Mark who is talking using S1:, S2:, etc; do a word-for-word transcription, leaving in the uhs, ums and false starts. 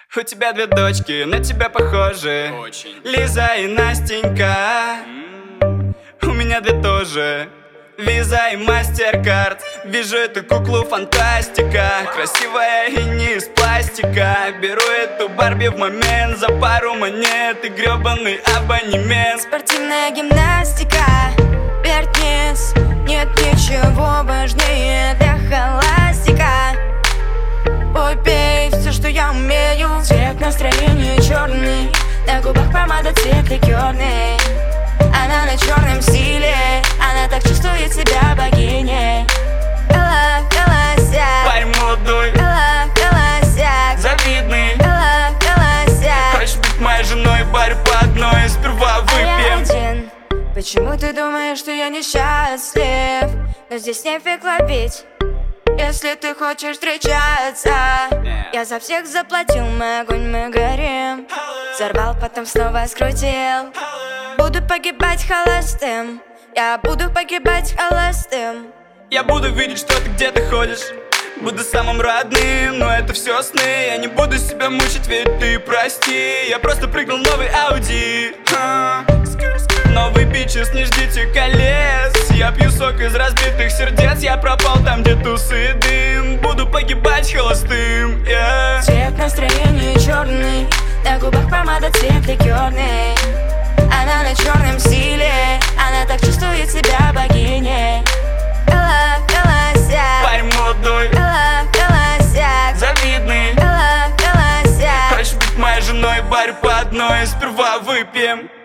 S1: У тебя две дочки, на тебя похожи.
S2: Очень.
S1: Лиза и Настенька.
S2: М.
S1: У меня две тоже. Виза и Мастеркард. Вижу эту куклу фантастика. Красивая и не из пластика. Беру эту Барби в момент. За пару монет и гребаный абонемент.
S3: Спортивная гимнастика, вертнец. Нет ничего важнее для холастика. Попей все, что я умею. Цвет настроения черный. На губах помада цвет ликерный. Она на черном стиле. Она так чувствует себя богиней. Элла, Элласяк.
S1: Парень молодой,
S3: Элла, Элласяк.
S1: завидный.
S3: Элла, Элласяк.
S1: Хочешь быть моей женой, барь по одной. Сперва
S3: А я
S1: выпьем.
S3: один. Почему ты думаешь, что я несчастлив? Но здесь нефиг ловить. Если ты хочешь встречаться, я за всех заплатил, мы огонь, мы горим. Взорвал, потом снова скрутил. Буду погибать холостым. Я буду погибать холостым.
S1: Я буду видеть, что ты где-то ходишь. Буду самым родным, но это все сны. Я не буду себя мучить, ведь ты прости. Я просто прыгнул в новый Ауди. Ха. Новый бичес, не ждите колес. Я пью сок из разбитых сердец. Я пропал там, где тусы и дым. Буду погибать холостым, yeah.
S3: Цвет настроения черный. На губах помада цвет ликерный. Она на черном стиле. Она так чувствует себя богиней. Элла, Элласяк.
S1: Парень молодой,
S3: Элла, Элласяк.
S1: завидный.
S3: Элла, Элласяк.
S1: Хочешь быть моей женой, барь по одной. Сперва выпьем.